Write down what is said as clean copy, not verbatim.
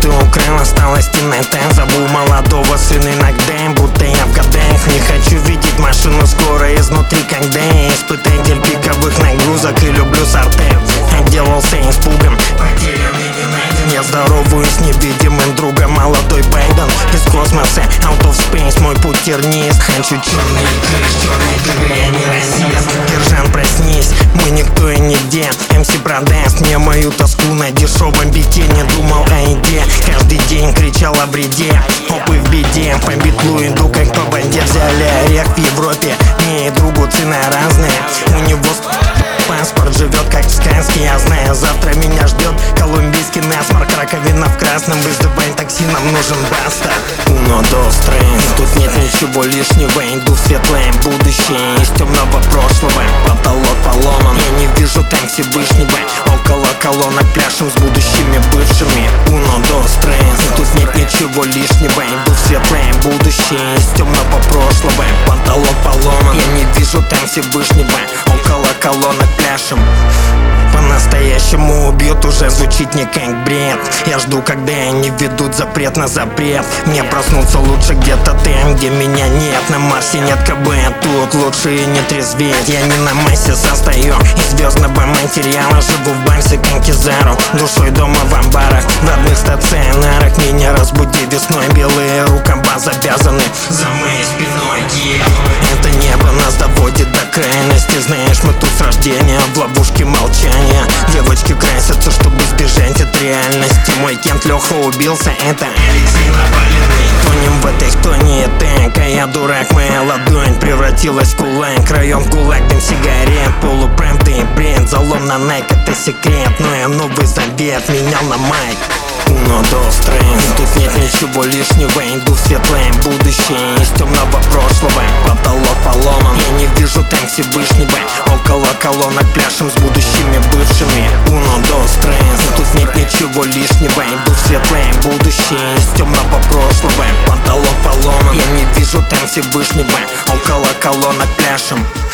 ты украл, осталась темнота. Забыл молодого сына иногда, будто я в годах. Не хочу видеть машину скоро изнутри, когда я испытатель пиковых нагрузок и люблю сортир. Отделался испугом, потерянный не найден. Я здороваюсь с невидимым другом, молодой Байден из космоса, out of space, мой путь тернист. Хочу черный крыш, черной дыры, я не расист. Держан, проснись, мы никто и нигде. МС продаст мне мою тоску на дешевом бите. Не думал о еде, каждый день кричал о вреде. Опы в беде, по битлу иду как по банде. Взяли орех в Европе, мне и другу цена разная. У него паспорт живет как в сказке. Я знаю, завтра меня ждет колумбийский насморк. Раковина в красном, вызывай такси, нам нужен баста. Uno, dos, tres. Тут нет ничего лишнего, иду в светлое будущее из темного прошлого. Потолок поломан, я не вижу там Всевышнего. Около колонок пляшем с будущими бывшими. Uno, dos, tres. Тут нет ничего лишнего, иду в светлое будущее из темного прошлого. Потолок поломан, я не вижу там Всевышнего. Около колонок пляшем. По-настоящему убьют, уже звучит не как бред. Я жду, когда они ведут запрет на запрет. Мне проснуться лучше где-то там, где меня нет. На Марсе нет КБ, тут лучше и не трезветь. Я не на массе состою из звездного материала. Живу в Барсе, как Кизару, душой дома в амбарах, в родных стационарах. Меня разбуди весной, белые рукава завязаны за моей спиной. Это небо нас доводит до крайности. Знаешь, мы тут с рождения в ловушке молчания. Девочки красятся, чтобы сбежать от реальности. Мой Кент Леха убился, это Алексей Навальный. Тонем в этой тоне так, а я дурак. Моя ладонь превратилась в кулак. Краем в кулак дым сигарет, полуправда и бред. Залом на Nike, это секрет, но я Новый Завет менял на майк. Uno, dos, tres. Тут нет ничего лишнего, иду в светлое будущее из темного прошлого. Потолок поломан, я не вижу там Всевышнего. Около колонок пляшем с будущими бывшими. Uno, dos, tres. Тут нет ничего лишнего, иду в светлое будущее из темного прошлого. Потолок поломан, я не вижу там Всевышнего. Около колонок пляшем.